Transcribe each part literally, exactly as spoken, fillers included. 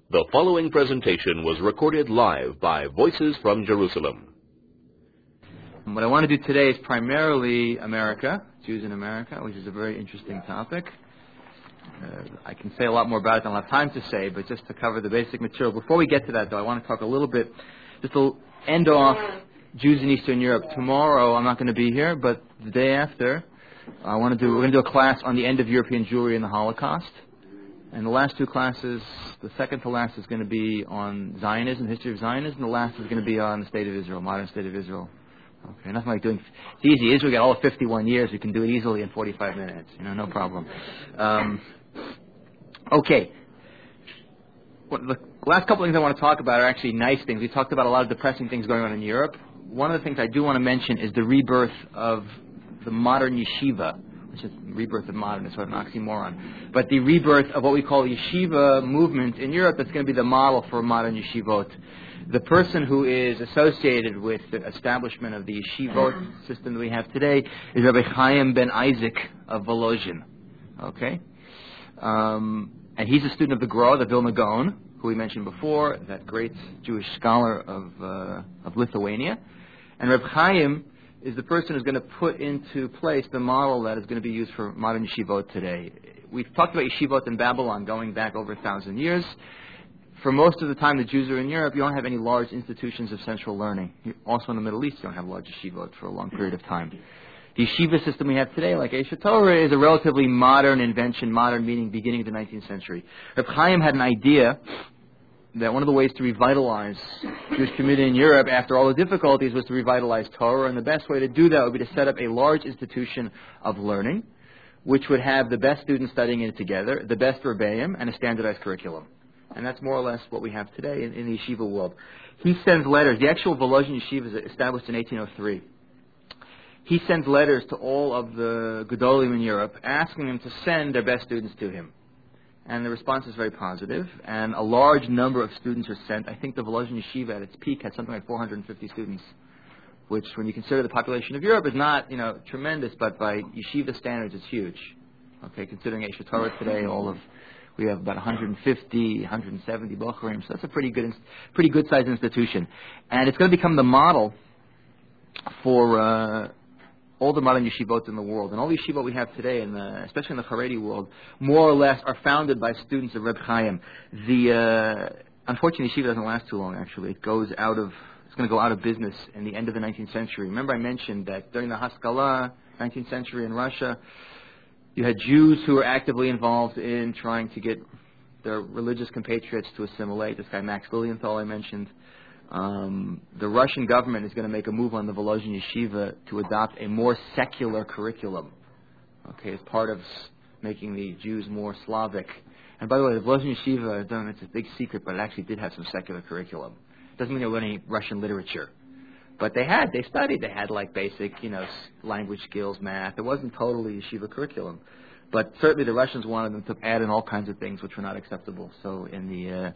The following presentation was recorded live by Voices from Jerusalem. What I want to do today is primarily America, Jews in America, which is a very interesting topic. Uh, I can say a lot more about it than I'll have time to say, but just to cover the basic material. Before we get to that, though, I want to talk a little bit, just to end off Jews in Eastern Europe. Tomorrow I'm not going to be here, but the day after, I want to do, we're going to do a class on the end of European Jewry in the Holocaust. And the last two classes, the second to last is going to be on Zionism, the history of Zionism, and the last is going to be on the state of Israel, modern state of Israel. Okay, nothing like doing, it's easy. Israel got all of fifty-one years. We can do it easily in forty-five minutes, you know, no problem. Um, okay. Well, the last couple of things I want to talk about are actually nice things. We talked about a lot of depressing things going on in Europe. One of the things I do want to mention is the rebirth of the modern yeshiva. Which is rebirth of modern, is sort of an oxymoron. But the rebirth of what we call yeshiva movement in Europe, that's going to be the model for modern yeshivot. The person who is associated with the establishment of the yeshivot system that we have today is Rabbi Chaim ben Isaac of Volozhin. Okay? Um, and he's a student of the Gra, the Vilna Gaon, who we mentioned before, that great Jewish scholar of, uh, of Lithuania. And Rabbi Chaim is the person who's going to put into place the model that is going to be used for modern yeshivot today. We've talked about yeshivot in Babylon going back over a thousand years. For most of the time the Jews are in Europe, you don't have any large institutions of central learning. Also in the Middle East, you don't have large yeshivot for a long period of time. The yeshiva system we have today, like Aish Torah, is a relatively modern invention, modern meaning beginning of the nineteenth century. Reb Chaim had an idea that one of the ways to revitalize Jewish community in Europe after all the difficulties was to revitalize Torah, and the best way to do that would be to set up a large institution of learning, which would have the best students studying in it together, the best rebbeim, and a standardized curriculum. And that's more or less what we have today in, in the yeshiva world. He sends letters. The actual Volozhin yeshiva is established in eighteen oh three. He sends letters to all of the Gedolim in Europe, asking them to send their best students to him. And the response is very positive, and a large number of students are sent. I think the Volozhin Yeshiva at its peak had something like four hundred fifty students, which, when you consider the population of Europe, is not, you know, tremendous, but by yeshiva standards, it's huge. Okay, considering Aish Torah today, all of we have about one hundred fifty, one hundred seventy bochurim, so that's a pretty good, pretty good sized institution, and it's going to become the model for Uh, all the modern yeshivot in the world. And all the yeshivot we have today, in the, especially in the Haredi world, more or less are founded by students of Reb Chaim. The, uh, unfortunately, yeshiva doesn't last too long, actually. It goes out of, it's going to go out of business in the end of the nineteenth century. Remember I mentioned that during the Haskalah, nineteenth century in Russia, you had Jews who were actively involved in trying to get their religious compatriots to assimilate. This guy Max Lilienthal I mentioned. Um, the Russian government is going to make a move on the Volozhin Yeshiva to adopt a more secular curriculum, okay, as part of making the Jews more Slavic. And by the way, the Volozhin Yeshiva, I don't know, it's a big secret, but it actually did have some secular curriculum. It doesn't mean they were any Russian literature. But they had, they studied, they had like basic, you know, language skills, math. It wasn't totally Yeshiva curriculum. But certainly the Russians wanted them to add in all kinds of things which were not acceptable. So in the... Uh,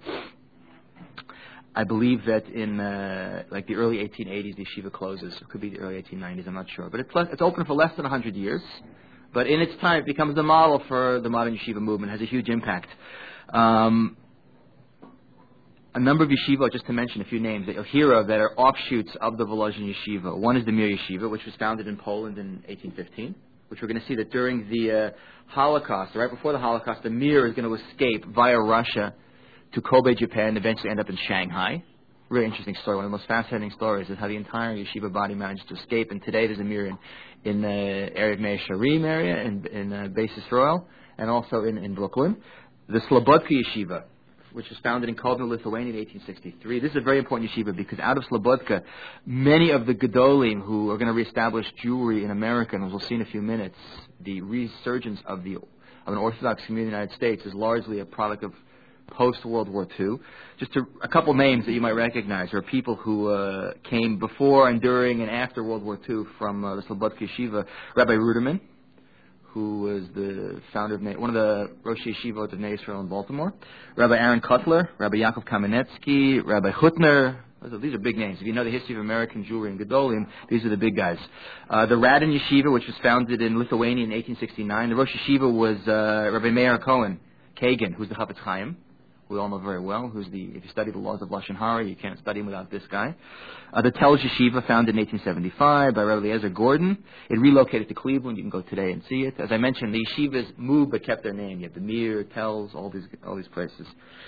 I believe that in uh, like the early eighteen eighties, the yeshiva closes. It could be the early eighteen nineties, I'm not sure. But it's, less, it's open for less than one hundred years. But in its time, it becomes the model for the modern yeshiva movement. It has a huge impact. Um, a number of yeshiva, just to mention a few names that you'll hear of, that are offshoots of the Volozhin Yeshiva. One is the Mir Yeshiva, which was founded in Poland in eighteen fifteen, which we're going to see that during the uh, Holocaust, right before the Holocaust, the Mir is going to escape via Russia to Kobe, Japan, and eventually end up in Shanghai. Really interesting story. One of the most fascinating stories is how the entire yeshiva body managed to escape. And today there's a Mir in, in the area of Mea Shearim area, in, in uh, Beis Yisrael, and also in, in Brooklyn. The Slobodka Yeshiva, which was founded in Kovno, Lithuania in eighteen sixty-three. This is a very important yeshiva because out of Slobodka, many of the Gedolim who are going to reestablish Jewry in America, and as we'll see in a few minutes, the resurgence of, the, of an Orthodox community in the United States is largely a product of post-World War Two. Just to, a couple names that you might recognize are people who uh, came before and during and after World War Two from uh, the Slobodka Yeshiva. Rabbi Ruderman, who was the founder of, one of the Rosh Yeshivot of Nea Israel in Baltimore. Rabbi Aaron Kotler, Rabbi Yaakov Kamenetsky, Rabbi Hutner. These are big names. If you know the history of American Jewry and Gedolim, these are the big guys. Uh, the Radin Yeshiva, which was founded in Lithuania in eighteen sixty-nine. The Rosh Yeshiva was uh, Rabbi Meir Cohen, Kagan, who's the Chafetz Chaim, we all know very well, who's the, if you study the laws of Lashon Hara, you can't study him without this guy. Uh, the Tel Yeshiva, founded in eighteen seventy-five by Rabbi Eliezer Gordon. It relocated to Cleveland. You can go today and see it. As I mentioned, the yeshivas moved but kept their name. You have the Mir, Tells, all these, all these places.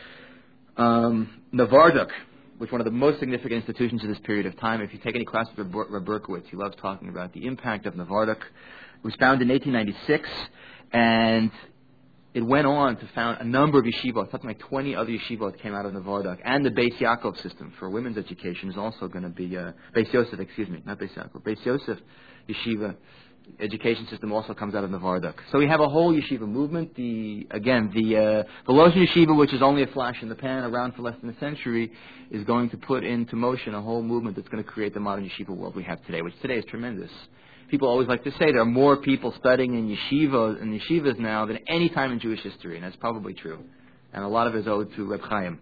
Um, Novardok, which is one of the most significant institutions of this period of time. If you take any class with Reb Berkowitz, he loves talking about the impact of Novardok. It was founded in eighteen ninety-six, and it went on to found a number of yeshivot. Something like twenty other yeshivot came out of Novardok. And the Beis Yaakov system for women's education is also going to be, uh, Beis Yosef, excuse me, not Beis Yaakov, Beis Yosef yeshiva education system also comes out of Novardok. So we have a whole yeshiva movement. The again, the uh, the Lozhin yeshiva, which is only a flash in the pan, around for less than a century, is going to put into motion a whole movement that's going to create the modern yeshiva world we have today, which today is tremendous. People always like to say there are more people studying in yeshiva in yeshivas now than any time in Jewish history, and that's probably true. And a lot of it is owed to Reb Chaim.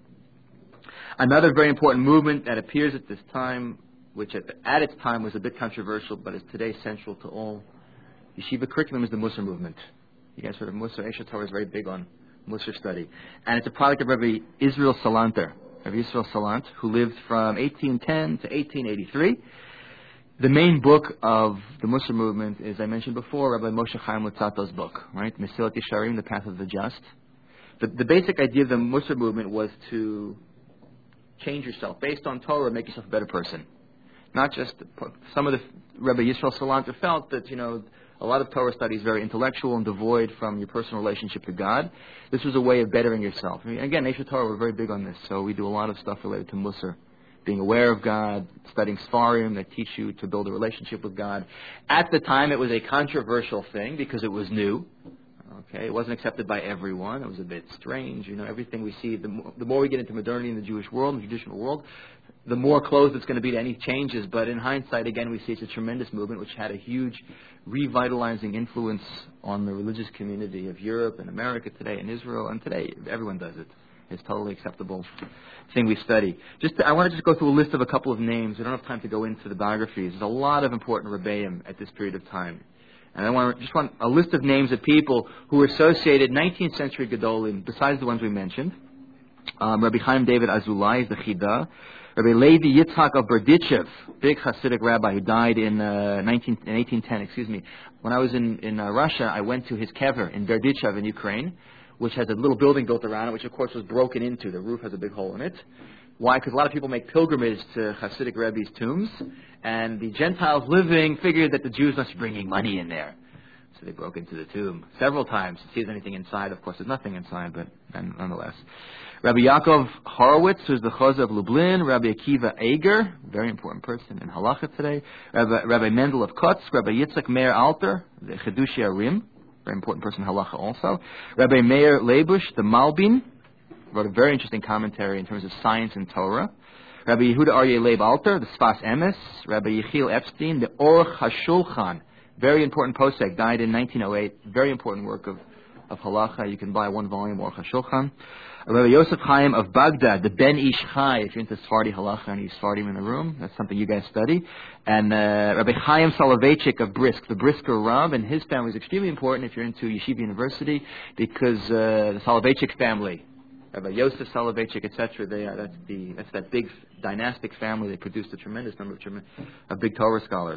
Another very important movement that appears at this time, which at, at its time was a bit controversial, but is today central to all yeshiva curriculum, is the Musar movement. You guys heard of Musar? Eshet Torah is very big on Musar study. And it's a product of Rabbi Israel Salanter, Rabbi Israel Salant, who lived from eighteen ten to eighteen eighty-three. The main book of the Musar movement is, I mentioned before, Rabbi Moshe Chaim Luzzatto's book, right? Mesilat Yesharim, The Path of the Just. The, the basic idea of the Musar movement was to change yourself. Based on Torah, make yourself a better person. Not just, some of the, Rabbi Yisrael Salanter felt that, you know, a lot of Torah study is very intellectual and devoid from your personal relationship to God. This was a way of bettering yourself. I mean, again, Eshet Torah, we're very big on this, so we do a lot of stuff related to Musar. Being aware of God, studying Sfarim that teach you to build a relationship with God. At the time, it was a controversial thing because it was new. Okay, it wasn't accepted by everyone. It was a bit strange. You know, everything we see, the more, the more we get into modernity in the Jewish world, the traditional world, the more closed it's going to be to any changes. But in hindsight, again, we see it's a tremendous movement which had a huge revitalizing influence on the religious community of Europe and America today and Israel. And today, everyone does it. It's totally acceptable thing we study. Just to, I want to just go through a list of a couple of names. We don't have time to go into the biographies. There's a lot of important Rebbeim at this period of time. And I want to, just want a list of names of people who were associated nineteenth century Gedolim, besides the ones we mentioned. Um, Rabbi Chaim David Azulai is the Chida. Rabbi Levi Yitzhak of Berdichev, big Hasidic rabbi who died in, uh, nineteen, in eighteen ten, excuse me. When I was in, in uh, Russia, I went to his kever in Berdichev in Ukraine, which has a little building built around it, which of course was broken into. The roof has a big hole in it. Why? Because a lot of people make pilgrimage to Hasidic Rebbe's tombs, and the Gentiles living figured that the Jews must be bringing money in there. So they broke into the tomb several times to see if there's anything inside. Of course, there's nothing inside, but nonetheless. Rabbi Yaakov Horowitz, who's the Chozeh of Lublin. Rabbi Akiva Eger, very important person in Halacha today. Rabbi, Rabbi Mendel of Kotz. Rabbi Yitzhak Meir Alter, the Chedushi Arim, very important person in Halacha also. Rabbi Meir Leibush, the Malbim, wrote a very interesting commentary in terms of science and Torah. Rabbi Yehuda Aryeh Leib Alter, the Sfas Emes. Rabbi Yechiel Epstein, the Or HaShulchan, very important posek, died in nineteen oh eight. Very important work of, of Halacha. You can buy one volume, Or HaShulchan. Rabbi Yosef Chaim of Baghdad, the Ben Ish Chai, if you're into Sephardi Halacha and you Sephardim in the room, that's something you guys study. And uh, Rabbi Chaim Soloveitchik of Brisk, the Brisker Rav, and his family is extremely important if you're into Yeshiva University, because uh, the Soloveitchik family, Rabbi Yosef Soloveitchik, et cetera, they are, that's, the, that's that big dynastic family. They produced a tremendous number of, trem- of big Torah scholars.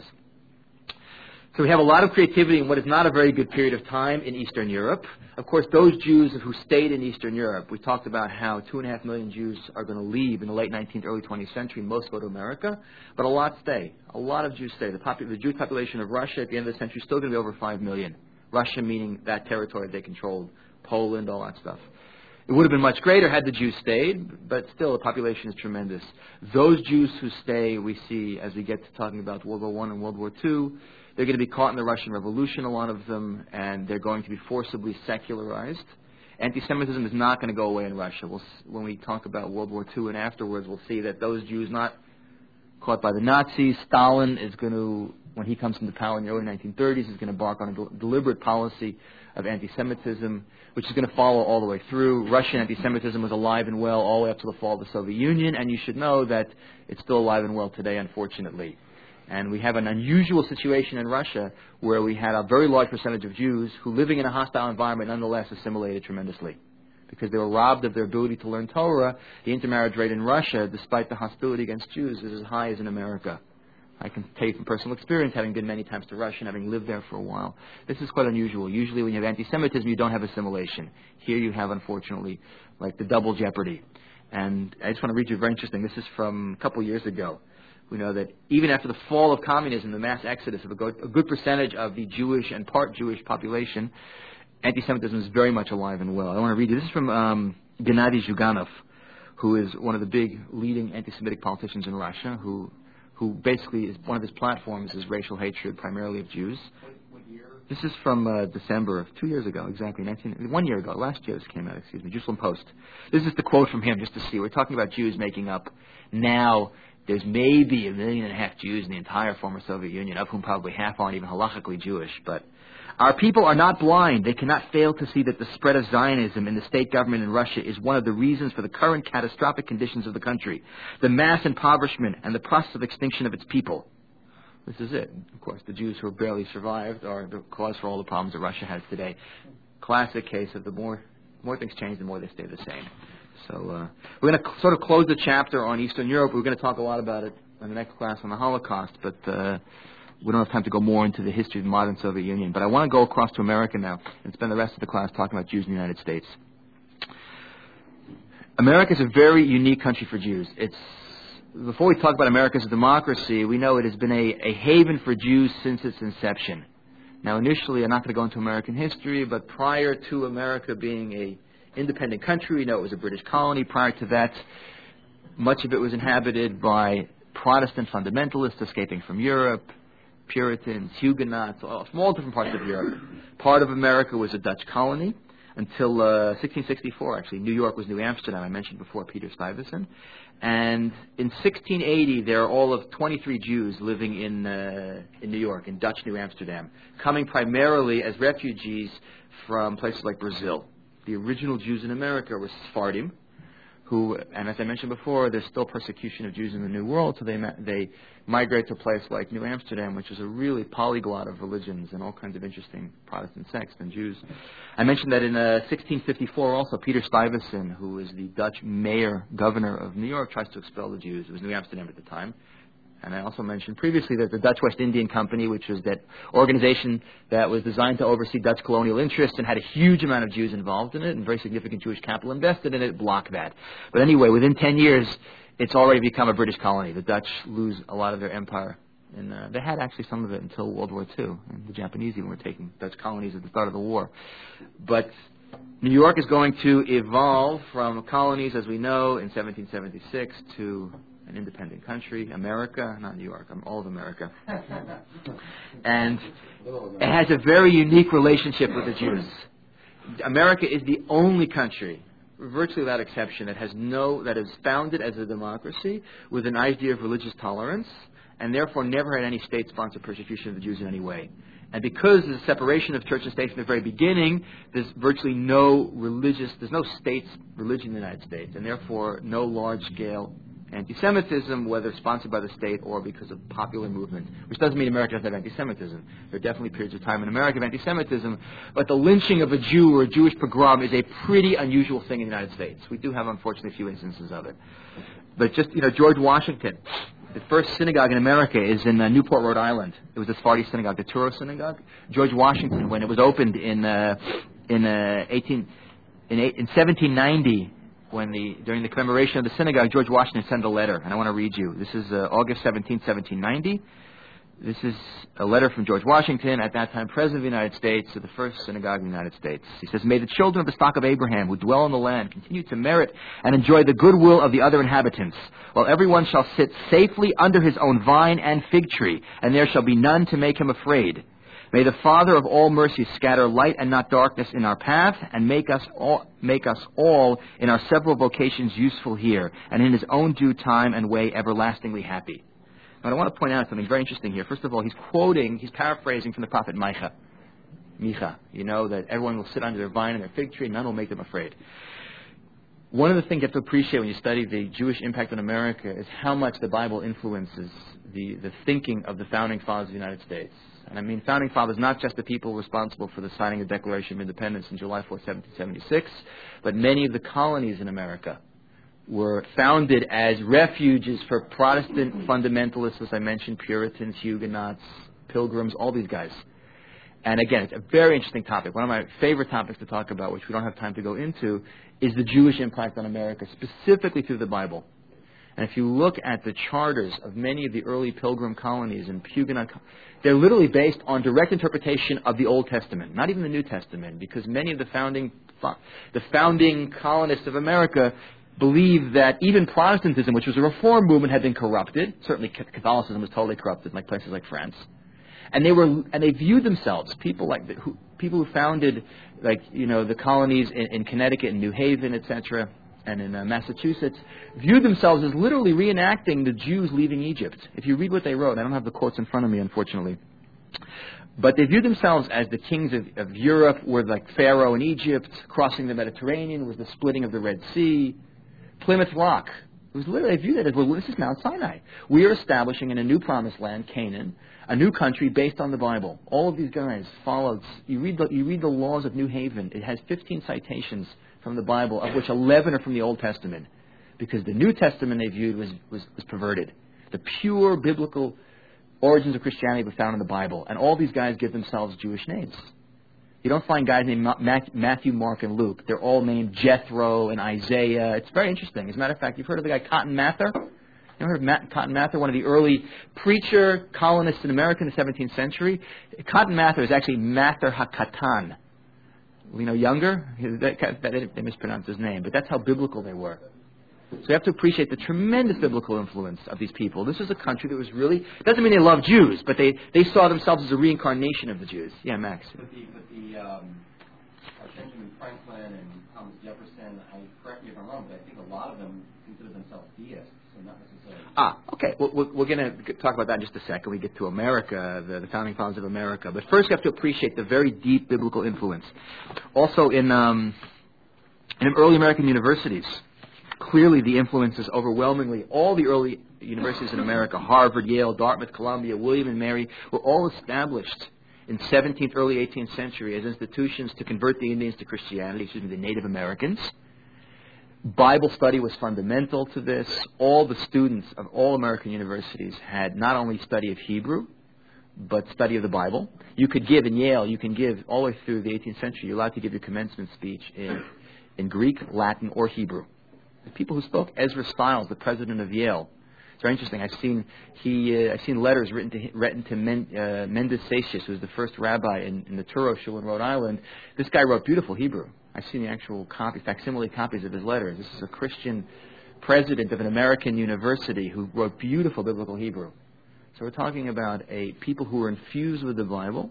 So we have a lot of creativity in what is not a very good period of time in Eastern Europe. Of course, those Jews who stayed in Eastern Europe, we talked about how two and a half million Jews are going to leave in the late nineteenth, early twentieth century. Most go to America, but a lot stay. A lot of Jews stay. The, popu- the Jewish population of Russia at the end of the century is still going to be over five million. Russia meaning that territory they controlled, Poland, all that stuff. It would have been much greater had the Jews stayed, but still the population is tremendous. Those Jews who stay, we see as we get to talking about World War One and World War Two, they're going to be caught in the Russian Revolution, a lot of them, and they're going to be forcibly secularized. Anti-Semitism is not going to go away in Russia. We'll, when we talk about World War Two and afterwards, we'll see that those Jews not caught by the Nazis, Stalin is going to, when he comes into power in the early nineteen thirties, is going to embark on a del- deliberate policy of anti-Semitism, which is going to follow all the way through. Russian anti-Semitism was alive and well all the way up to the fall of the Soviet Union, and you should know that it's still alive and well today, unfortunately. And we have an unusual situation in Russia where we had a very large percentage of Jews who, living in a hostile environment, nonetheless assimilated tremendously. because they were robbed of their ability to learn Torah. The intermarriage rate in Russia, despite the hostility against Jews, is as high as in America. I can tell you from personal experience, having been many times to Russia and having lived there for a while. This is quite unusual. Usually when you have anti-Semitism, you don't have assimilation. Here you have, unfortunately, like the double jeopardy. And I just want to read you very interesting. This is from a couple years ago. We know that even after the fall of communism, the mass exodus of a good, a good percentage of the Jewish and part Jewish population, anti-Semitism is very much alive and well. I want to read you. This is from um, Gennady Zyuganov, who is one of the big leading anti-Semitic politicians in Russia, who who basically is one of his platforms is racial hatred, primarily of Jews. What, what year? This is from uh, December of two years ago, exactly, nineteen, one year ago, last year this came out, excuse me, Jerusalem Post. This is the quote from him, just to see. We're talking about Jews making up now. There's maybe a million and a half Jews in the entire former Soviet Union, of whom probably half aren't even halakhically Jewish. But our people are not blind. They cannot fail to see that the spread of Zionism in the state government in Russia is one of the reasons for the current catastrophic conditions of the country, the mass impoverishment and the process of extinction of its people. This is it. Of course, the Jews who have barely survived are the cause for all the problems that Russia has today. Classic case of the more more things change, the more they stay the same. So uh, we're going to sort of close the chapter on Eastern Europe. We're going to talk a lot about it in the next class on the Holocaust, but uh, we don't have time to go more into the history of the modern Soviet Union. But I want to go across to America now and spend the rest of the class talking about Jews in the United States. America is a very unique country for Jews. It's before we talk about America as a democracy, we know it has been a, a haven for Jews since its inception. Now, initially, I'm not going to go into American history, but prior to America being a independent country, we know it was a British colony. Prior to that, much of it was inhabited by Protestant fundamentalists escaping from Europe, Puritans, Huguenots, all, all different parts of Europe. Part of America was a Dutch colony until uh, sixteen sixty-four, actually. New York was New Amsterdam, I mentioned before, Peter Stuyvesant. And in sixteen eighty, there are all of twenty-three Jews living in uh, in New York, in Dutch New Amsterdam, coming primarily as refugees from places like Brazil. The original Jews in America were Sephardim, who, and as I mentioned before, there's still persecution of Jews in the New World, so they ma- they migrate to a place like New Amsterdam, which is a really polyglot of religions and all kinds of interesting Protestant sects and Jews. I mentioned that in uh, sixteen fifty-four also, Peter Stuyvesant, who is the Dutch mayor, governor of New York, tries to expel the Jews. It was New Amsterdam at the time. And I also mentioned previously that the Dutch West Indian Company, which was that organization that was designed to oversee Dutch colonial interests and had a huge amount of Jews involved in it and very significant Jewish capital invested in it, blocked that. But anyway, within ten years, it's already become a British colony. The Dutch lose a lot of their empire. And uh, they had actually some of it until World War Two. And the Japanese even were taking Dutch colonies at the start of the war. But New York is going to evolve from colonies, as we know, in seventeen seventy-six to an independent country, America, not New York, I'm all of America. And it has a very unique relationship with the Jews. America is the only country, virtually without exception, that has no, that is founded as a democracy with an idea of religious tolerance, and therefore never had any state-sponsored persecution of the Jews in any way. And because there's a separation of church and state from the very beginning, there's virtually no religious, there's no state's religion in the United States, and therefore no large-scale anti-Semitism, whether sponsored by the state or because of popular movement, which doesn't mean America doesn't have anti-Semitism. There are definitely periods of time in America of anti-Semitism, but the lynching of a Jew or a Jewish pogrom is a pretty unusual thing in the United States. We do have, unfortunately, a few instances of it. But just, you know, George Washington, the first synagogue in America is in uh, Newport, Rhode Island. It was the Sephardi synagogue, the Touro synagogue. George Washington, when it was opened in uh, in uh, eighteen in, eight, in seventeen ninety, when the during the commemoration of the synagogue, George Washington sent a letter, and I want to read you. This is uh, August seventeenth, seventeen ninety. This is a letter from George Washington, at that time President of the United States, to the first synagogue in the United States. He says, "May the children of the stock of Abraham who dwell in the land continue to merit and enjoy the goodwill of the other inhabitants, while everyone shall sit safely under his own vine and fig tree, and there shall be none to make him afraid. May the Father of all mercies scatter light and not darkness in our path, and make us all, make us all in our several vocations useful here, and in his own due time and way everlastingly happy." Now, I want to point out something very interesting here. First of all, he's quoting, he's paraphrasing from the prophet Micah. Micha, you know, that everyone will sit under their vine and their fig tree, and none will make them afraid. One of the things you have to appreciate when you study the Jewish impact on America is how much the Bible influences the, the thinking of the founding fathers of the United States. And I mean founding fathers, not just the people responsible for the signing of the Declaration of Independence on July fourth, seventeen seventy-six, but many of the colonies in America were founded as refuges for Protestant fundamentalists, as I mentioned, Puritans, Huguenots, Pilgrims, all these guys. And again, it's a very interesting topic. One of my favorite topics to talk about, which we don't have time to go into, is the Jewish impact on America, specifically through the Bible. And if you look at the charters of many of the early Pilgrim colonies and Huguenot, they're literally based on direct interpretation of the Old Testament, not even the New Testament, because many of the founding the founding colonists of America believed that even Protestantism, which was a reform movement, had been corrupted. Certainly Catholicism was totally corrupted, like places like France. And they were, and they viewed themselves, people like the, who, people who founded, like you know, the colonies in, in Connecticut and New Haven, et cetera, and in uh, Massachusetts, viewed themselves as literally reenacting the Jews leaving Egypt. If you read what they wrote, I don't have the quotes in front of me, unfortunately, but they viewed themselves as the kings of, of Europe, were like Pharaoh in Egypt, crossing the Mediterranean was the splitting of the Red Sea, Plymouth Rock. It was literally, they viewed it as, well, this is Mount Sinai. We are establishing in a new promised land, Canaan, a new country based on the Bible. All of these guys followed. You read the, you read the laws of New Haven. It has fifteen citations from the Bible, of which eleven are from the Old Testament, because the New Testament they viewed was, was, was perverted. The pure biblical origins of Christianity were found in the Bible, and all these guys give themselves Jewish names. You don't find guys named Matthew, Mark, and Luke. They're all named Jethro and Isaiah. It's very interesting. As a matter of fact, you've heard of the guy Cotton Mather? You ever heard of Matt, Cotton Mather, one of the early preacher colonists in America in the seventeenth century? Cotton Mather is actually Mather HaKatan. You know, younger? That, that, they mispronounced his name, but that's how biblical they were. So you have to appreciate the tremendous biblical influence of these people. This is a country that was really, doesn't mean they love Jews, but they, they saw themselves as a reincarnation of the Jews. Yeah, Max. But the, but the um, uh, Benjamin Franklin and Thomas Jefferson, I, correct me if I'm wrong, but I think a lot of them consider themselves deists, so not necessarily. Ah, okay. Well, we're, we're going to talk about that in just a second. We get to America, the, the founding fathers of America. But first you have to appreciate the very deep biblical influence. Also in, um, in early American universities, clearly the influence is overwhelmingly, all the early universities in America, Harvard, Yale, Dartmouth, Columbia, William and Mary, were all established in seventeenth, early eighteenth century as institutions to convert the Indians to Christianity, excuse me, the Native Americans. Bible study was fundamental to this. All the students of all American universities had not only study of Hebrew, but study of the Bible. You could give, in Yale, you can give, all the way through the eighteenth century, you're allowed to give your commencement speech in, in Greek, Latin, or Hebrew. The people who spoke, Ezra Stiles, the president of Yale. It's very interesting. I've seen he, uh, I've seen letters written to written to Men, uh, Mendes Satius, who was the first rabbi in, in the Touro Shul in Rhode Island. This guy wrote beautiful Hebrew. I've seen the actual copy, facsimile copies of his letters. This is a Christian president of an American university who wrote beautiful biblical Hebrew. So we're talking about a people who were infused with the Bible.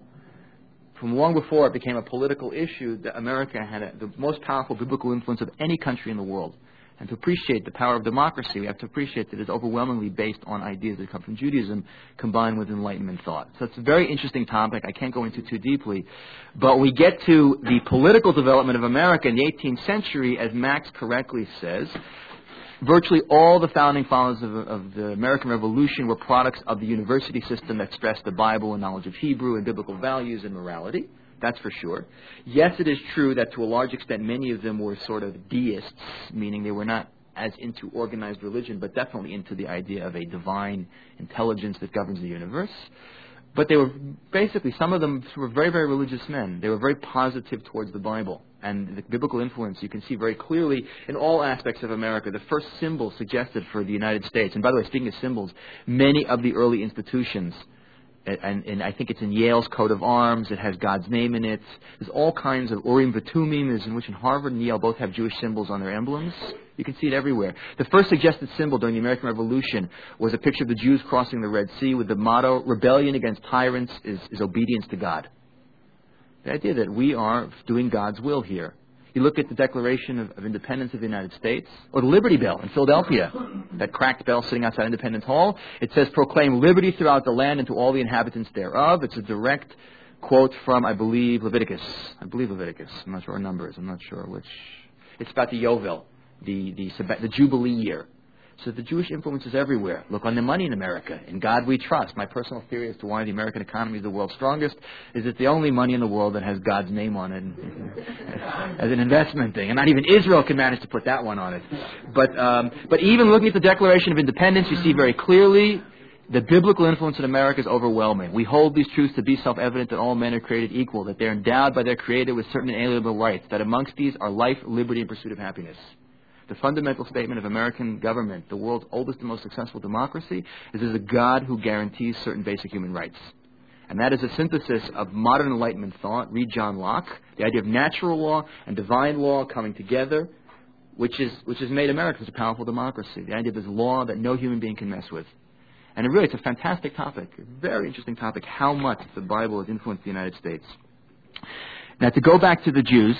From long before it became a political issue, that America had a, the most powerful biblical influence of any country in the world. And to appreciate the power of democracy, we have to appreciate that it's overwhelmingly based on ideas that come from Judaism combined with Enlightenment thought. So it's a very interesting topic. I can't go into too deeply. But we get to the political development of America in the eighteenth century, as Max correctly says. Virtually all the founding fathers of, of the American Revolution were products of the university system that stressed the Bible and knowledge of Hebrew and biblical values and morality. That's for sure. Yes, it is true that to a large extent many of them were sort of deists, meaning they were not as into organized religion, but definitely into the idea of a divine intelligence that governs the universe. But they were basically, some of them were very, very religious men. They were very positive towards the Bible. And the biblical influence you can see very clearly in all aspects of America. The first symbol suggested for the United States, and by the way, speaking of symbols, many of the early institutions, And, and I think it's in Yale's coat of arms. It has God's name in it. There's all kinds of Urim V'Tumim, is in which in Harvard and Yale both have Jewish symbols on their emblems. You can see it everywhere. The first suggested symbol during the American Revolution was a picture of the Jews crossing the Red Sea with the motto, "Rebellion against tyrants is, is obedience to God." The idea that we are doing God's will here. You look at the Declaration of, of Independence of the United States, or the Liberty Bell in Philadelphia, that cracked bell sitting outside Independence Hall. It says, "Proclaim liberty throughout the land and to all the inhabitants thereof." It's a direct quote from, I believe, Leviticus. I believe Leviticus. I'm not sure our numbers. I'm not sure which. It's about the Yovel, the, the, the Jubilee year. So the Jewish influence is everywhere. Look on the money in America. In God we trust. My personal theory as to why the American economy is the world's strongest is it's the only money in the world that has God's name on it as an investment thing. And not even Israel can manage to put that one on it. But, um, but even looking at the Declaration of Independence, you see very clearly the biblical influence in America is overwhelming. We hold these truths to be self-evident that all men are created equal, that they're endowed by their Creator with certain inalienable rights, that amongst these are life, liberty, and pursuit of happiness. The fundamental statement of American government, the world's oldest and most successful democracy, is there's a God who guarantees certain basic human rights. And that is a synthesis of modern Enlightenment thought. Read John Locke, the idea of natural law and divine law coming together, which is which has made America such a powerful democracy. The idea of this law that no human being can mess with. And it really, it's a fantastic topic, a very interesting topic, how much the Bible has influenced the United States. Now, to go back to the Jews,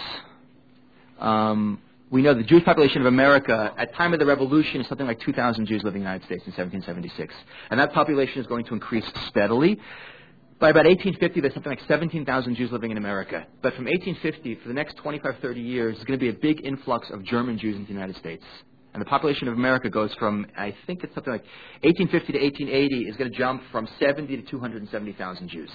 um, we know the Jewish population of America, at the time of the Revolution, is something like two thousand Jews living in the United States in seventeen seventy-six. And that population is going to increase steadily. By about eighteen fifty, there's something like seventeen thousand Jews living in America. But from eighteen fifty, for the next twenty-five, thirty years, there's going to be a big influx of German Jews into the United States. And the population of America goes from, I think it's something like eighteen fifty to eighteen eighty, is going to jump from seventy to two hundred seventy thousand Jews.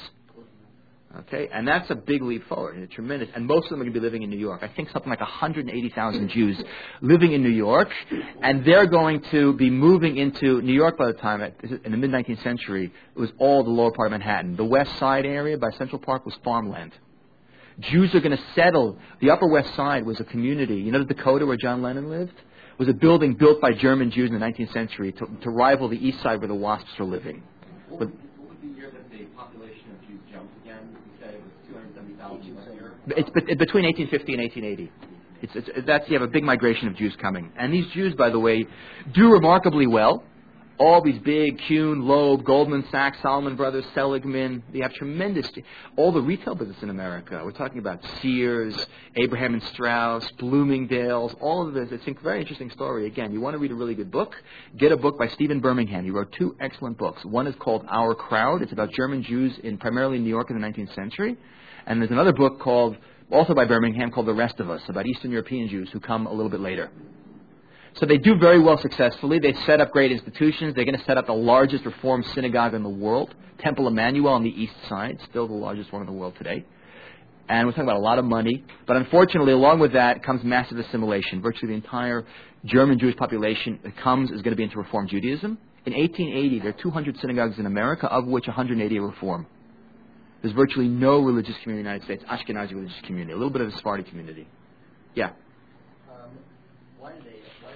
Okay, and that's a big leap forward, and a tremendous. And most of them are going to be living in New York. I think something like one hundred eighty thousand Jews living in New York, and they're going to be moving into New York by the time, in the mid nineteenth century, it was all the lower part of Manhattan. The West Side area by Central Park was farmland. Jews are going to settle. The Upper West Side was a community. You know the Dakota where John Lennon lived? It was a building built by German Jews in the nineteenth century to, to rival the East Side where the WASPs were living. What was, what was the year that the population of Jews jumped again? You said it was two hundred seventy thousand last year. It's be- between eighteen fifty and eighteen eighty. It's, it's, that's, you have a big migration of Jews coming. And these Jews, by the way, do remarkably well. All these big, Kuhn, Loeb, Goldman Sachs, Salomon Brothers, Seligman, they have tremendous, all the retail business in America. We're talking about Sears, Abraham and Strauss, Bloomingdale's, all of this. It's a very interesting story. Again, you want to read a really good book, get a book by Stephen Birmingham. He wrote two excellent books. One is called Our Crowd. It's about German Jews in primarily New York in the nineteenth century. And there's another book called, also by Birmingham, called The Rest of Us, about Eastern European Jews who come a little bit later. So they do very well successfully. They set up great institutions. They're going to set up the largest Reform synagogue in the world, Temple Emmanuel on the east side, still the largest one in the world today. And we're talking about a lot of money. But unfortunately, along with that comes massive assimilation. Virtually the entire German Jewish population that comes is going to be into Reform Judaism. In eighteen eighty, there are two hundred synagogues in America, of which one hundred eighty are Reform. There's virtually no religious community in the United States, Ashkenazi religious community, a little bit of a Sephardi community. Yeah. Um, why did they?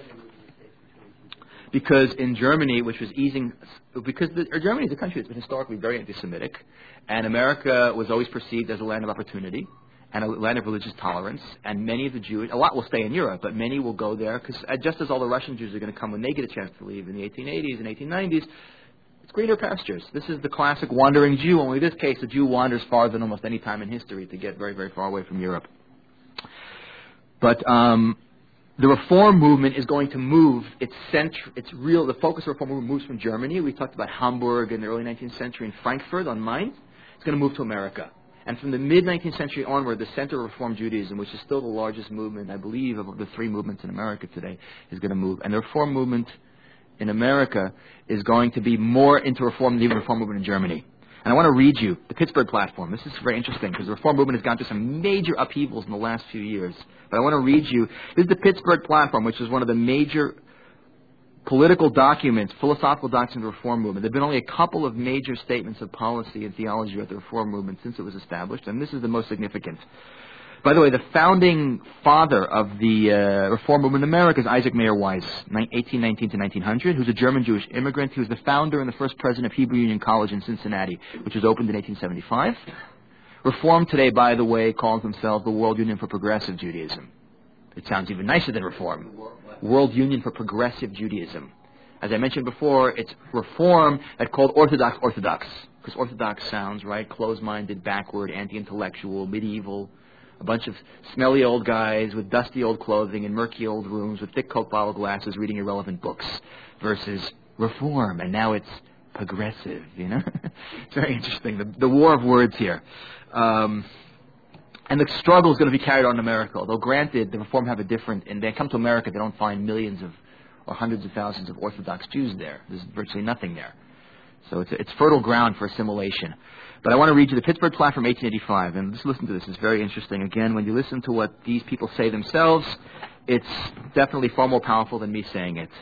Because in Germany, which was easing, because the, Germany is a country that's been historically very anti-Semitic, and America was always perceived as a land of opportunity and a land of religious tolerance, and many of the Jews, a lot will stay in Europe, but many will go there, because just as all the Russian Jews are going to come when they get a chance to leave in the eighteen eighties and eighteen nineties, it's greener pastures. This is the classic wandering Jew, only in this case the Jew wanders farther than almost any time in history to get very, very far away from Europe. But um, the Reform movement is going to move, its centr- its real, the focus of the Reform movement moves from Germany. We talked about Hamburg in the early nineteenth century and Frankfurt on Main. It's going to move to America. And from the mid-nineteenth century onward, the center of Reform Judaism, which is still the largest movement, I believe, of the three movements in America today, is going to move. And the Reform movement in America is going to be more into Reform than even the Reform movement in Germany. And I want to read you the Pittsburgh Platform. This is very interesting because the Reform movement has gone through some major upheavals in the last few years. But I want to read you, this is the Pittsburgh Platform, which is one of the major political documents, philosophical documents of the Reform movement. There have been only a couple of major statements of policy and theology about the Reform movement since it was established, and this is the most significant. By the way, the founding father of the uh, Reform movement in America is Isaac Mayer Weiss, eighteen nineteen to nineteen hundred, who's a German Jewish immigrant. He was the founder and the first president of Hebrew Union College in Cincinnati, which was opened in eighteen seventy-five. Reform today, by the way, calls themselves the World Union for Progressive Judaism. It sounds even nicer than Reform. World Union for Progressive Judaism. As I mentioned before, it's Reform that called Orthodox Orthodox, because Orthodox sounds, right, closed-minded, backward, anti-intellectual, medieval. A bunch of smelly old guys with dusty old clothing in murky old rooms with thick Coke bottle glasses reading irrelevant books versus Reform, and now it's progressive, you know? It's very interesting, the, the war of words here. Um, and the struggle is going to be carried on in America, although granted, the Reform have a different, and they come to America, they don't find millions of or hundreds of thousands of Orthodox Jews there. There's virtually nothing there. So it's, it's fertile ground for assimilation. But I want to read you the Pittsburgh Platform, eighteen eighty-five, and just listen to this. It's very interesting. Again, when you listen to what these people say themselves, it's definitely far more powerful than me saying it.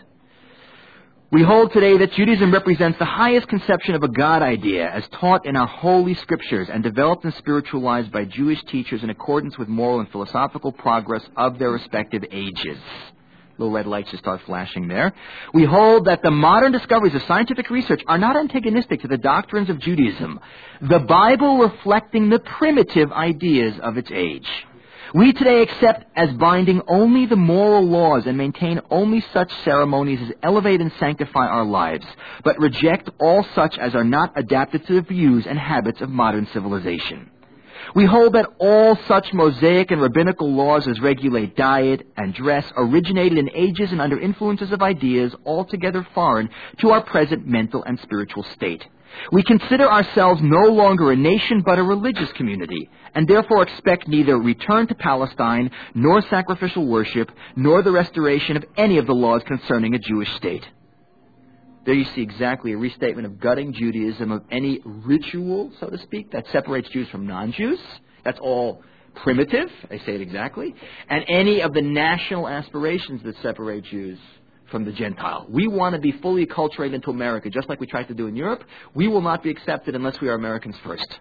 We hold today that Judaism represents the highest conception of a God idea as taught in our holy scriptures and developed and spiritualized by Jewish teachers in accordance with moral and philosophical progress of their respective ages. Little red lights just start flashing there. We hold that the modern discoveries of scientific research are not antagonistic to the doctrines of Judaism, the Bible reflecting the primitive ideas of its age. We today accept as binding only the moral laws and maintain only such ceremonies as elevate and sanctify our lives, but reject all such as are not adapted to the views and habits of modern civilization. We hold that all such Mosaic and rabbinical laws as regulate diet and dress originated in ages and under influences of ideas altogether foreign to our present mental and spiritual state. We consider ourselves no longer a nation but a religious community, and therefore expect neither return to Palestine, nor sacrificial worship, nor the restoration of any of the laws concerning a Jewish state. There you see exactly a restatement of gutting Judaism of any ritual, so to speak, that separates Jews from non-Jews. That's all primitive, I say it exactly. And any of the national aspirations that separate Jews from the Gentile. We want to be fully acculturated into America, just like we tried to do in Europe. We will not be accepted unless we are Americans first.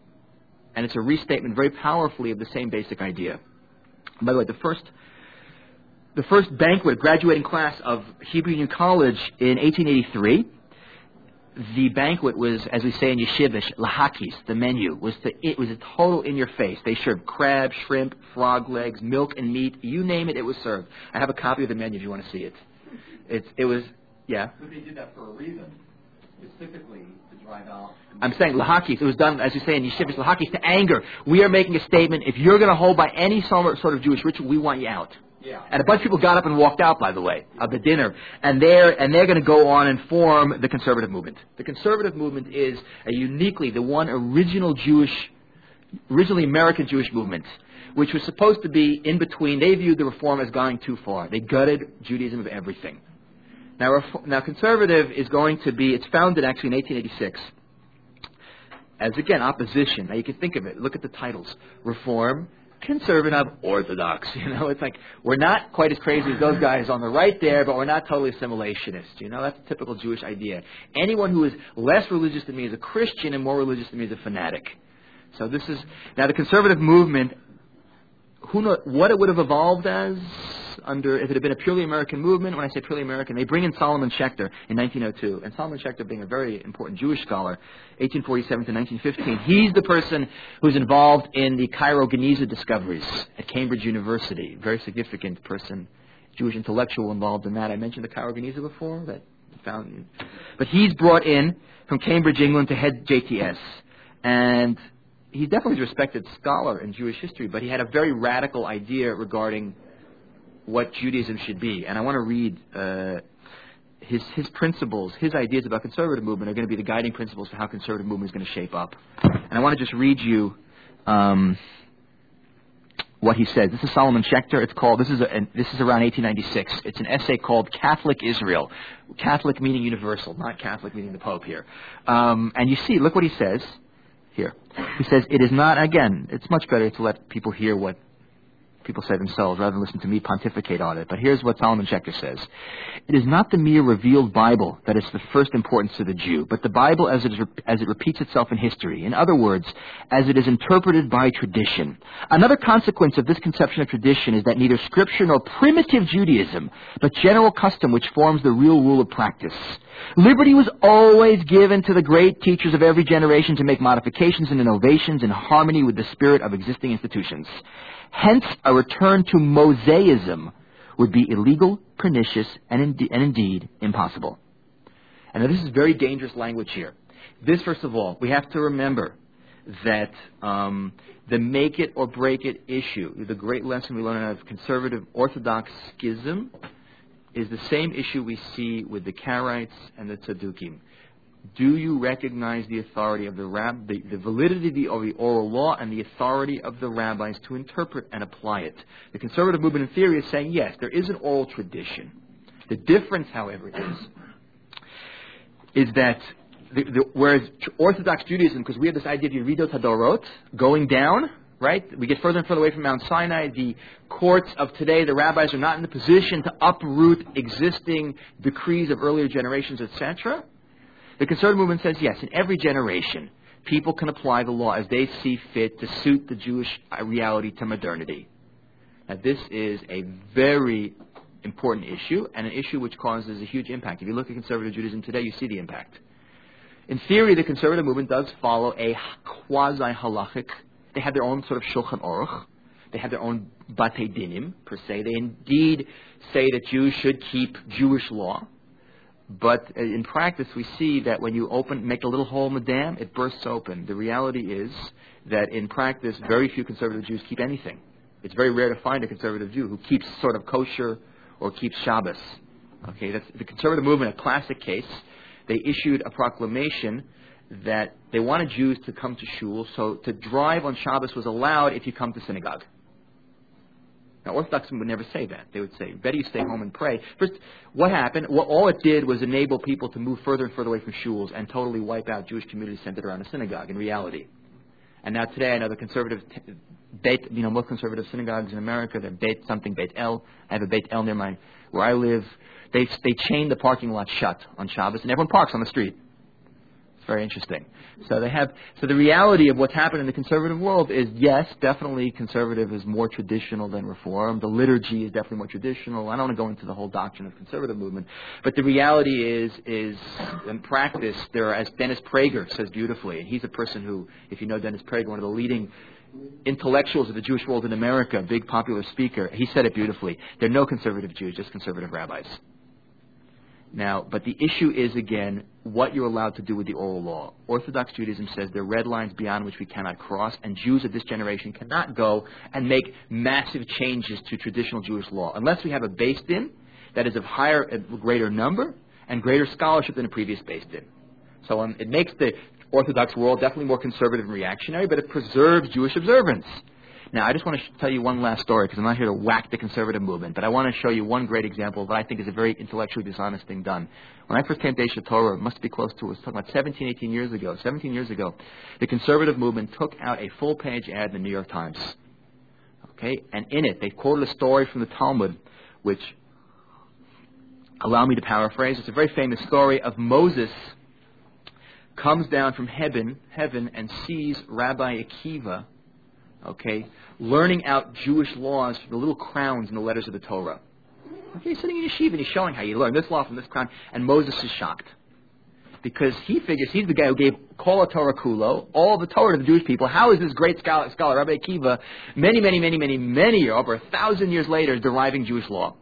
And it's a restatement very powerfully of the same basic idea. By the way, the first... The first banquet, graduating class of Hebrew Union College in eighteen eighty-three, the banquet was, as we say in Yeshivish, lahakis, the menu, was the, it was a total in your face. They served crab, shrimp, frog legs, milk and meat, you name it, it was served. I have a copy of the menu if you want to see it. It's, it was, yeah. But they did that for a reason, specifically to drive out... I'm saying lahakis, it was done, as we say in Yeshivish, lahakis, to anger. We are making a statement, if you're going to hold by any sort of Jewish ritual, we want you out. Yeah. And a bunch of people got up and walked out, by the way, of the dinner. And they're, and they're going to go on and form the conservative movement. The conservative movement is a uniquely the one original Jewish, originally American Jewish movement, which was supposed to be in between. They viewed the reform as going too far. They gutted Judaism of everything. Now, ref- now conservative is going to be, it's founded actually in eighteen eighty-six. As, again, opposition. Now, you can think of it. Look at the titles. Reform, Conservative, Orthodox. You know, it's like we're not quite as crazy as those guys on the right there, but we're not totally assimilationist. You know, that's a typical Jewish idea. Anyone who is less religious than me is a Christian, and more religious than me is a fanatic. So this is now the conservative movement. Who knows what it would have evolved as under if it had been a purely American movement. When I say purely American, they bring in Solomon Schechter in nineteen oh two, and Solomon Schechter, being a very important Jewish scholar, eighteen forty-seven to nineteen fifteen, he's the person who's involved in the Cairo Geniza discoveries at Cambridge University. Very significant person, Jewish intellectual involved in that. I mentioned the Cairo Geniza before. That found, but he's brought in from Cambridge, England, to head J T S, and he's definitely a respected scholar in Jewish history, but he had a very radical idea regarding what Judaism should be. And I want to read uh, his his principles, his ideas about conservative movement are going to be the guiding principles for how conservative movement is going to shape up. And I want to just read you um, what he says. This is Solomon Schechter. It's called, this is, a, this is around eighteen ninety-six. It's an essay called Catholic Israel. Catholic meaning universal, not Catholic meaning the Pope here. Um, and you see, look what he says here. He says, it is not, again, it's much better to let people hear what people say themselves rather than listen to me pontificate on it. But here's what Solomon Schechter says. It is not the mere revealed Bible that is the first importance to the Jew, but the Bible as it, is, as it repeats itself in history. In other words, as it is interpreted by tradition. Another consequence of this conception of tradition is that neither Scripture nor primitive Judaism, but general custom which forms the real rule of practice. Liberty was always given to the great teachers of every generation to make modifications and innovations in harmony with the spirit of existing institutions. Hence, a return to Mosaism would be illegal, pernicious, and, inde- and indeed impossible. And now this is very dangerous language here. This, first of all, we have to remember that um, the make it or break it issue, the great lesson we learn out of conservative Orthodox schism, is the same issue we see with the Karaites and the Tzaddukim. Do you recognize the authority of the rab, the, the validity of the oral law and the authority of the rabbis to interpret and apply it? The conservative movement in theory is saying, yes, there is an oral tradition. The difference, however, is, is that the, the, whereas Orthodox Judaism, because we have this idea of Yeridot Hadorot, going down, right? We get further and further away from Mount Sinai. The courts of today, the rabbis, are not in the position to uproot existing decrees of earlier generations, et cetera. The conservative movement says, yes, in every generation, people can apply the law as they see fit to suit the Jewish reality to modernity. Now, this is a very important issue, and an issue which causes a huge impact. If you look at conservative Judaism today, you see the impact. In theory, the conservative movement does follow a quasi-halachic. They have their own sort of Shulchan Aruch. They have their own Batei Dinim, per se. They indeed say that Jews should keep Jewish law. But in practice, we see that when you open, make a little hole in the dam, it bursts open. The reality is that in practice, very few conservative Jews keep anything. It's very rare to find a conservative Jew who keeps sort of kosher or keeps Shabbos. Okay, that's the conservative movement, a classic case. They issued a proclamation that they wanted Jews to come to shul, so to drive on Shabbos was allowed if you come to synagogue. Now, Orthodox would never say that. They would say, better you stay home and pray. First, what happened? Well, all it did was enable people to move further and further away from shuls and totally wipe out Jewish communities centered around a synagogue in reality. And now today, I know the conservative, t- Beit, you know, most conservative synagogues in America, they're Beit something, Beit El. I have a Beit El near my, where I live. They, they chain the parking lot shut on Shabbos, and everyone parks on the street. It's very interesting. So they have. So the reality of what's happened in the conservative world is, yes, definitely conservative is more traditional than Reform. The liturgy is definitely more traditional. I don't want to go into the whole doctrine of conservative movement, but the reality is, is in practice, there are, as Dennis Prager says beautifully, and he's a person who, if you know Dennis Prager, one of the leading intellectuals of the Jewish world in America, a big popular speaker, he said it beautifully. There are no conservative Jews, just conservative rabbis. Now, but the issue is, again, what you're allowed to do with the oral law. Orthodox Judaism says there are red lines beyond which we cannot cross, and Jews of this generation cannot go and make massive changes to traditional Jewish law, unless we have a Beis Din that is of higher, greater number and greater scholarship than a previous Beis Din. So um, it makes the Orthodox world definitely more conservative and reactionary, but it preserves Jewish observance. Now, I just want to sh- tell you one last story, because I'm not here to whack the conservative movement, but I want to show you one great example of what I think is a very intellectually dishonest thing done. When I first came to Aish Torah, it must be close to, I was talking about seventeen, eighteen years ago, seventeen years ago, the conservative movement took out a full-page ad in the New York Times. Okay, and in it, they quoted a story from the Talmud, which, allow me to paraphrase, it's a very famous story of Moses comes down from heaven, heaven and sees Rabbi Akiva, okay, learning out Jewish laws from the little crowns in the letters of the Torah. Okay, he's sitting in yeshiva and he's showing how you learn this law from this crown, and Moses is shocked. Because he figures he's the guy who gave Kol Torah Kulo, all the Torah to the Jewish people. How is this great scholar, scholar Rabbi Akiva, many, many, many, many, many, over a thousand years later, deriving Jewish law?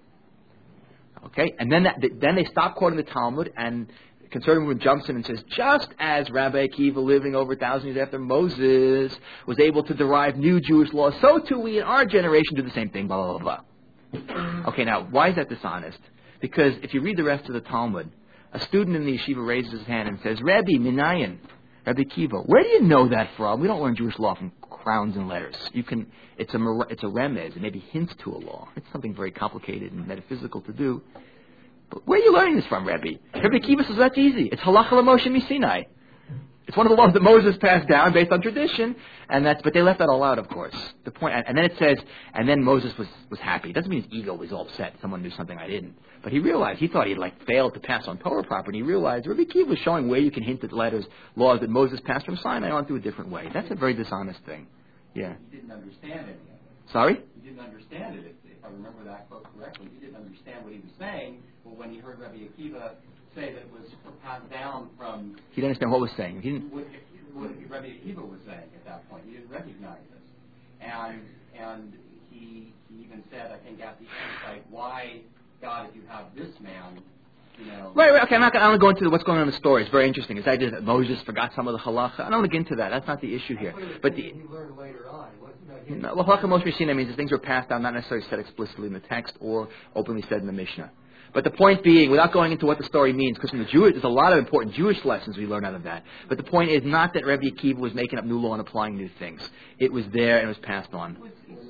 Okay, and then that, then they stop quoting the Talmud, and conservative movement jumps in and says, just as Rabbi Akiva, living over a thousand years after Moses, was able to derive new Jewish laws, so too we in our generation do the same thing, blah, blah, blah, blah. Okay, now, why is that dishonest? Because if you read the rest of the Talmud, a student in the yeshiva raises his hand and says, Rabbi, Minayan, Rabbi Akiva, where do you know that from? We don't learn Jewish law from crowns and letters. You can, it's a, it's a remez, it maybe hints to a law. It's something very complicated and metaphysical to do. But where are you learning this from, Rebbe? Rabbi Akiva says, that's easy. It's halacha l'Moshe miSinai. It's one of the laws that Moses passed down based on tradition, and that's, but they left that all out, of course. The point, and then it says, and then Moses was, was happy. It doesn't mean his ego was all upset. Someone knew something I didn't. But he realized, he thought he had like failed to pass on Torah proper, and he realized Rabbi Akiva was showing where you can hint at letters, laws that Moses passed from Sinai on to a different way. That's a very dishonest thing. Yeah. He didn't understand it. Sorry? He didn't understand it. If, if I remember that quote correctly, he didn't understand what he was saying. But when he heard Rabbi Akiva say that it was passed down from, he didn't understand what was saying. He didn't. What, what Rabbi Akiva was saying at that point, he didn't recognize this, and and he he even said, I think at the end, like, why God, if you have this man, you know. Right, right. Okay, I'm not going to go into what's going on in the story. It's very interesting. It's idea that Moses forgot some of the halacha. I don't want to get into that. That's not the issue here. But the, he learned later on. You know, well, halacha Moshe Sinai means that things were passed down, not necessarily said explicitly in the text or openly said in the Mishnah. But the point being, without going into what the story means, because in the Jewish, there's a lot of important Jewish lessons we learn out of that. But the point is not that Rabbi Akiva was making up new law and applying new things. It was there and it was passed on.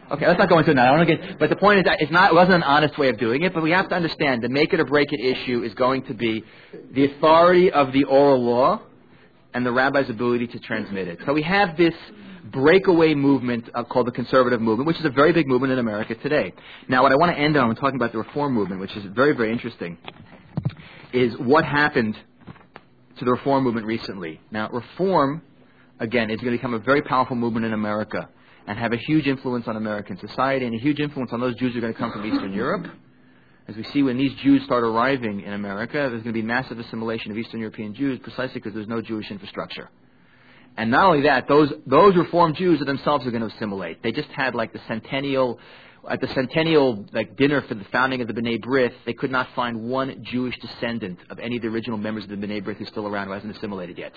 Okay, let's not go into it now. I don't get, but the point is that it's not, it wasn't an honest way of doing it, but we have to understand the make it or break it issue is going to be the authority of the oral law and the rabbi's ability to transmit it. So we have this breakaway movement uh, called the conservative movement, which is a very big movement in America today. Now, what I want to end on, when talking about the reform movement, which is very, very interesting, is what happened to the reform movement recently. Now, reform, again, is going to become a very powerful movement in America and have a huge influence on American society and a huge influence on those Jews who are going to come from Eastern Europe. As we see, when these Jews start arriving in America, there's going to be massive assimilation of Eastern European Jews precisely because there's no Jewish infrastructure. And not only that, those those Reform Jews themselves are going to assimilate. They just had like the centennial, at the centennial like dinner for the founding of the B'nai B'rith, they could not find one Jewish descendant of any of the original members of the B'nai B'rith who's still around who hasn't assimilated yet.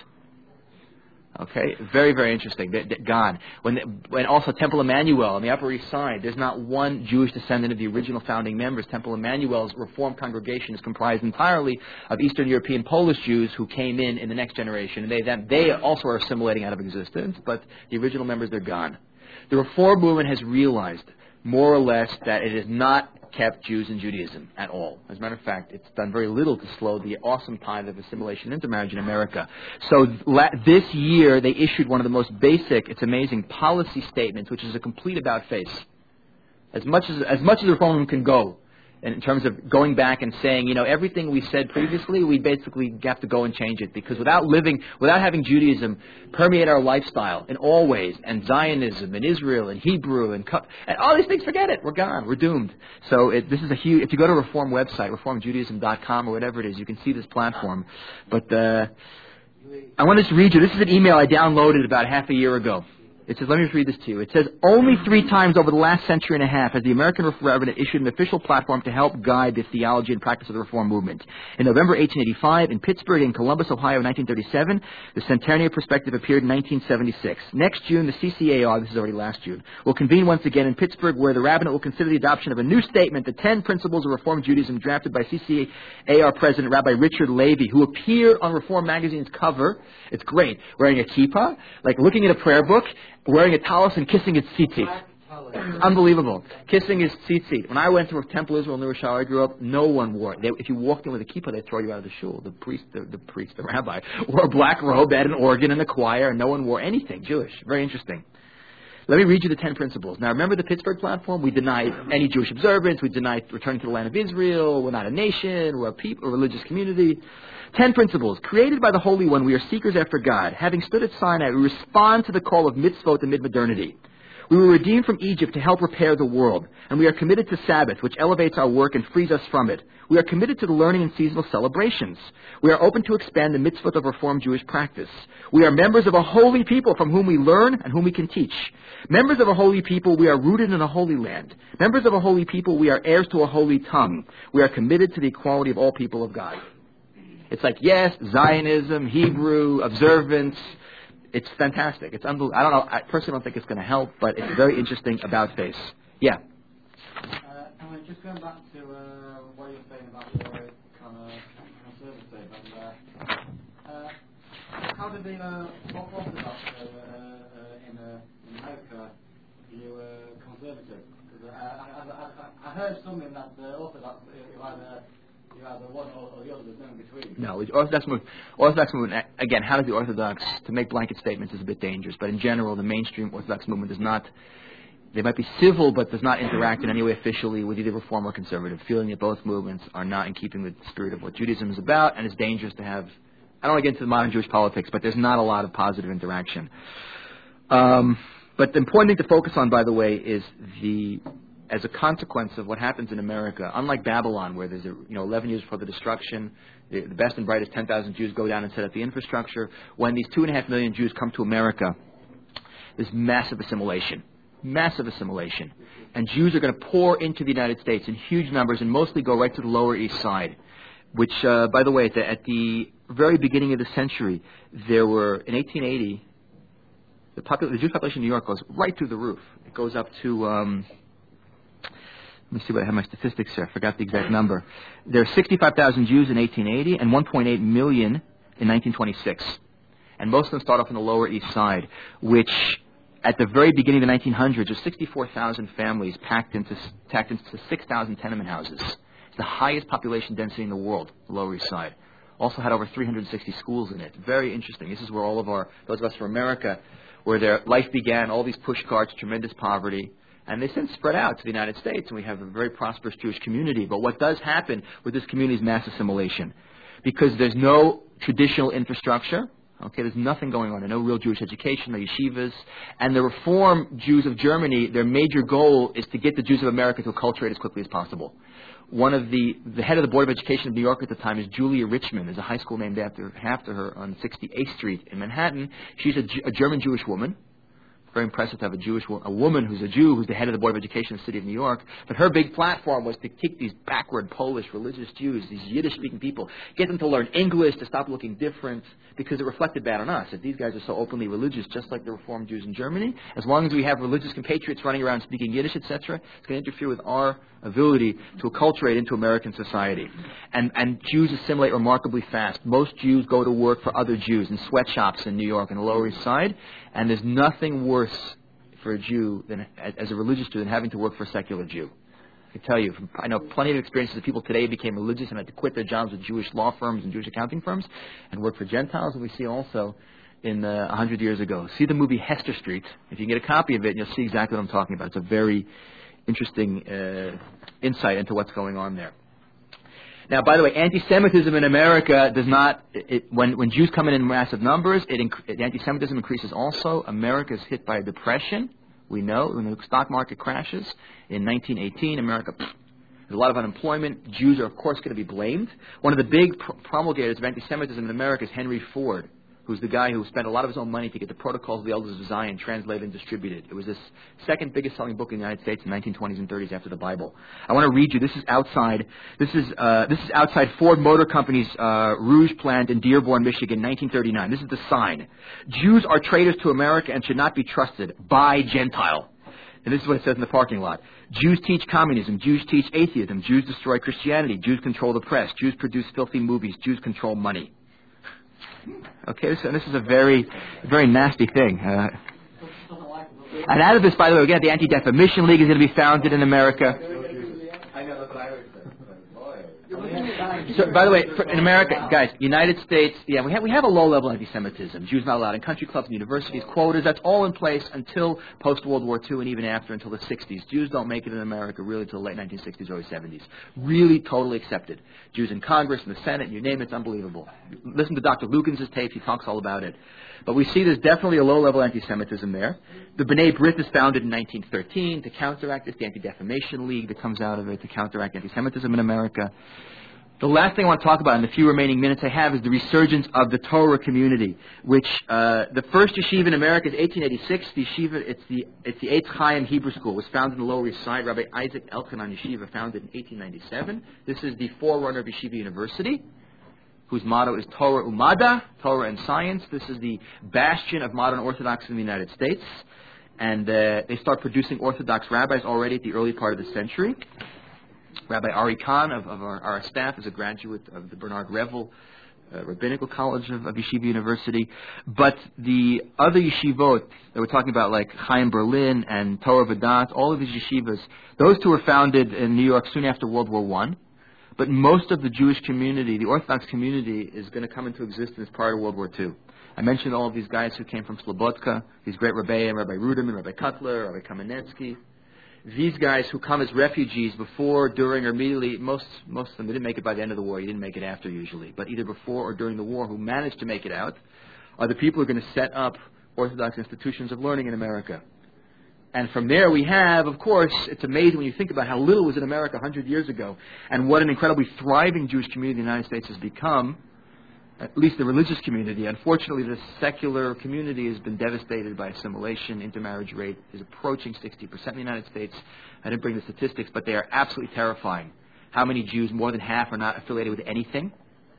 Okay, very, very interesting. They, they, gone. When, they, when also Temple Emmanuel on the Upper East Side, there's not one Jewish descendant of the original founding members. Temple Emmanuel's Reformed congregation is comprised entirely of Eastern European Polish Jews who came in in the next generation. And they then they also are assimilating out of existence, but the original members, they're gone. The Reform movement has realized more or less that it has not kept Jews in Judaism at all. As a matter of fact, it's done very little to slow the awesome tide of assimilation and intermarriage in America. So la- this year, they issued one of the most basic, it's amazing, policy statements, which is a complete about-face. As much as, as much as the Reform can go, in terms of going back and saying, you know, everything we said previously, we basically have to go and change it. Because without living, without having Judaism permeate our lifestyle in all ways, and Zionism, and Israel, and Hebrew, and, and all these things, forget it. We're gone. We're doomed. So it, this is a huge, if you go to Reform website, reform judaism dot com or whatever it is, you can see this platform. But uh, I want to just read you. This is an email I downloaded about half a year ago. It says, let me just read this to you. It says, only three times over the last century and a half has the American Reform issued an official platform to help guide the theology and practice of the Reform movement. In November eighteen eighty-five, in Pittsburgh and Columbus, Ohio, in nineteen thirty-seven, the Centennial Perspective appeared in nineteen seventy-six. Next June, the C C A R, this is already last June, will convene once again in Pittsburgh, where the rabbinate will consider the adoption of a new statement, the Ten Principles of Reform Judaism, drafted by C C A R President Rabbi Richard Levy, who appeared on Reform magazine's cover. It's great. Wearing a kippah, like looking at a prayer book, wearing a tallis and kissing his tzitzit. It's unbelievable. Kissing his tzitzit. When I went to Temple Israel in New Rochelle, I grew up, no one wore it. They, if you walked in with a kippah, they'd throw you out of the shul. The priest, the, the priest, the rabbi, wore a black robe, had an organ and a choir, and no one wore anything Jewish. Very interesting. Let me read you the ten principles. Now, remember the Pittsburgh platform? We denied any Jewish observance. We denied returning to the land of Israel. We're not a nation. We're a, people, a religious community. Ten principles. Created by the Holy One, we are seekers after God. Having stood at Sinai, we respond to the call of mitzvot and mid-modernity. We were redeemed from Egypt to help repair the world, and we are committed to Sabbath, which elevates our work and frees us from it. We are committed to the learning and seasonal celebrations. We are open to expand the mitzvot of Reformed Jewish practice. We are members of a holy people from whom we learn and whom we can teach. Members of a holy people, we are rooted in a holy land. Members of a holy people, we are heirs to a holy tongue. We are committed to the equality of all people of God. It's like, yes, Zionism, Hebrew, observance. It's fantastic. It's unbelievable. I don't know. I personally don't think it's going to help, but it's very interesting about face. Yeah. Uh, and just going back to uh, what you were saying about the kind of conservative, and uh, uh, how did the uh, Orthodox uh, uh, in, uh, in America view uh, conservative? Because uh, I, I, I, I heard something that the Orthodox uh, either you either one or, or the other, there's nothing between. No, the Orthodox movement, Orthodox movement, again, how does the Orthodox, to make blanket statements is a bit dangerous, but in general, the mainstream Orthodox movement does not, they might be civil, but does not interact in any way officially with either Reform or Conservative, feeling that both movements are not in keeping with the spirit of what Judaism is about, and it's dangerous to have, I don't want to get into the modern Jewish politics, but there's not a lot of positive interaction. Um, but the important thing to focus on, by the way, is the... as a consequence of what happens in America, unlike Babylon, where there's a, you know eleven years before the destruction, the, the best and brightest ten thousand Jews go down and set up the infrastructure. When these two and a half million Jews come to America, there's massive assimilation, massive assimilation, and Jews are going to pour into the United States in huge numbers and mostly go right to the Lower East Side. Which, uh, by the way, at the, at the very beginning of the century, there were in eighteen eighty, the, popul- the Jewish population in New York goes right through the roof. It goes up to Um, Let me see what I have my statistics here. I forgot the exact number. There are sixty-five thousand Jews in eighteen eighty and one point eight million in nineteen twenty-six. And most of them start off on the Lower East Side, which at the very beginning of the nineteen hundreds, there's sixty-four thousand families packed into, packed into six thousand tenement houses. It's the highest population density in the world, the Lower East Side. Also had over three hundred sixty schools in it. Very interesting. This is where all of our, those of us from America, where their life began, all these push carts, tremendous poverty. And they since spread out to the United States, and we have a very prosperous Jewish community. But what does happen with this community is mass assimilation. Because there's no traditional infrastructure. Okay, there's nothing going on. There's no real Jewish education, no yeshivas. And the Reform Jews of Germany, their major goal is to get the Jews of America to acculturate as quickly as possible. One of the, the head of the Board of Education of New York at the time is Julia Richmond. There's a high school named after, after her on sixty-eighth Street in Manhattan. She's a, a German Jewish woman. Very impressive to have a Jewish wo- a woman who's a Jew who's the head of the Board of Education in the city of New York. But her big platform was to take these backward Polish religious Jews, these Yiddish-speaking people, get them to learn English, to stop looking different, because it reflected bad on us. That these guys are so openly religious, just like the Reformed Jews in Germany. As long as we have religious compatriots running around speaking Yiddish, et cetera, it's going to interfere with our ability to acculturate into American society. And, and Jews assimilate remarkably fast. Most Jews go to work for other Jews in sweatshops in New York and the Lower East Side, and there's nothing worse for a Jew than, as a religious Jew, than having to work for a secular Jew. I can tell you, from, I know plenty of experiences of people today became religious and had to quit their jobs with Jewish law firms and Jewish accounting firms and work for Gentiles, and we see also in uh, one hundred years ago. See the movie Hester Street. If you can get a copy of it, you'll see exactly what I'm talking about. It's a very interesting uh, insight into what's going on there. Now, by the way, anti-Semitism in America does not, it, when, when Jews come in in massive numbers, it, it, anti-Semitism increases also. America is hit by a depression. We know when the stock market crashes in nineteen eighteen, America, pfft, there's a lot of unemployment. Jews are, of course, going to be blamed. One of the big pr- promulgators of anti-Semitism in America is Henry Ford, who's the guy who spent a lot of his own money to get the Protocols of the Elders of Zion translated and distributed. It was the second biggest selling book in the United States in the nineteen twenties and thirties after the Bible. I want to read you. This is outside. This is uh, this is outside Ford Motor Company's uh, Rouge plant in Dearborn, Michigan, nineteen thirty-nine. This is the sign: Jews are traitors to America and should not be trusted. By Gentile. And this is what it says in the parking lot. Jews teach communism. Jews teach atheism. Jews destroy Christianity. Jews control the press. Jews produce filthy movies. Jews control money. Okay, so this is a very, very nasty thing. Uh, and out of this, by the way, again, the Anti-Defamation League is going to be founded in America. I know that's what I always say. So, by the way, for, in America, guys, United States, yeah, we have we have a low-level anti-Semitism. Jews not allowed in country clubs and universities, quotas. That's all in place until post-World War Two and even after, until the sixties. Jews don't make it in America really until the late nineteen sixties, early seventies. Really totally accepted. Jews in Congress, in the Senate, you name it, it's unbelievable. Listen to Doctor Lukens' tapes. He talks all about it. But we see there's definitely a low-level anti-Semitism there. The B'nai B'rith is founded in nineteen thirteen to counteract this. The Anti-Defamation League that comes out of it to counteract anti-Semitism in America. The last thing I want to talk about in the few remaining minutes I have is the resurgence of the Torah community, which uh, the first yeshiva in America is eighteen eighty-six. The yeshiva, it's the it's the Eitz Chaim Hebrew School. It was founded in the Lower East Side. Rabbi Isaac Elkanan Yeshiva founded in eighteen ninety-seven. This is the forerunner of Yeshiva University, whose motto is Torah Umada, Torah and Science. This is the bastion of modern Orthodoxy in the United States. And uh, they start producing Orthodox rabbis already at the early part of the century. Rabbi Ari Kahn of, of our, our staff is a graduate of the Bernard Revel uh, Rabbinical College of, of Yeshiva University. But the other yeshivot that we're talking about, like Chaim Berlin and Torah V'Dat, all of these yeshivas, those two were founded in New York soon after World War One. But most of the Jewish community, the Orthodox community, is going to come into existence prior to World War Two. I mentioned all of these guys who came from Slobodka, these great rabbis, Rabbi Ruderman, Rabbi Cutler, Rabbi Kamenetsky. These guys who come as refugees before, during, or immediately, most most of them didn't make it by the end of the war. You didn't make it after usually. But either before or during the war, who managed to make it out, are the people who are going to set up Orthodox institutions of learning in America. And from there we have, of course, it's amazing when you think about how little was in America one hundred years ago, and what an incredibly thriving Jewish community the United States has become, at least the religious community. Unfortunately, the secular community has been devastated by assimilation. Intermarriage rate is approaching sixty percent in the United States. I didn't bring the statistics, but they are absolutely terrifying. How many Jews, more than half, are not affiliated with anything?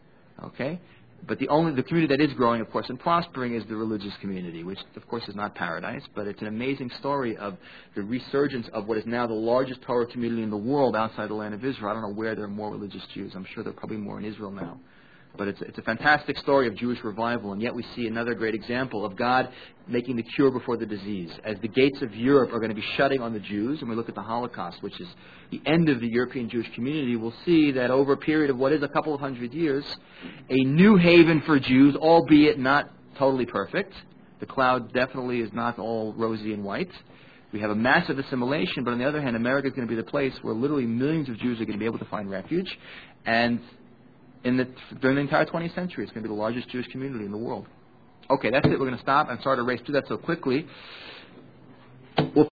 Okay? But the only the community that is growing, of course, and prospering is the religious community, which, of course, is not paradise, but it's an amazing story of the resurgence of what is now the largest Torah community in the world outside the land of Israel. I don't know where there are more religious Jews. I'm sure there are probably more in Israel now. But it's, it's a fantastic story of Jewish revival, and yet we see another great example of God making the cure before the disease. As the gates of Europe are going to be shutting on the Jews, and we look at the Holocaust, which is the end of the European Jewish community, we'll see that over a period of what is a couple of hundred years, a new haven for Jews, albeit not totally perfect. The cloud definitely is not all rosy and white. We have a massive assimilation, but on the other hand, America is going to be the place where literally millions of Jews are going to be able to find refuge, and In the, during the entire twentieth century, it's going to be the largest Jewish community in the world. Okay, that's it. We're going to stop. I'm sorry to race through that so quickly. We'll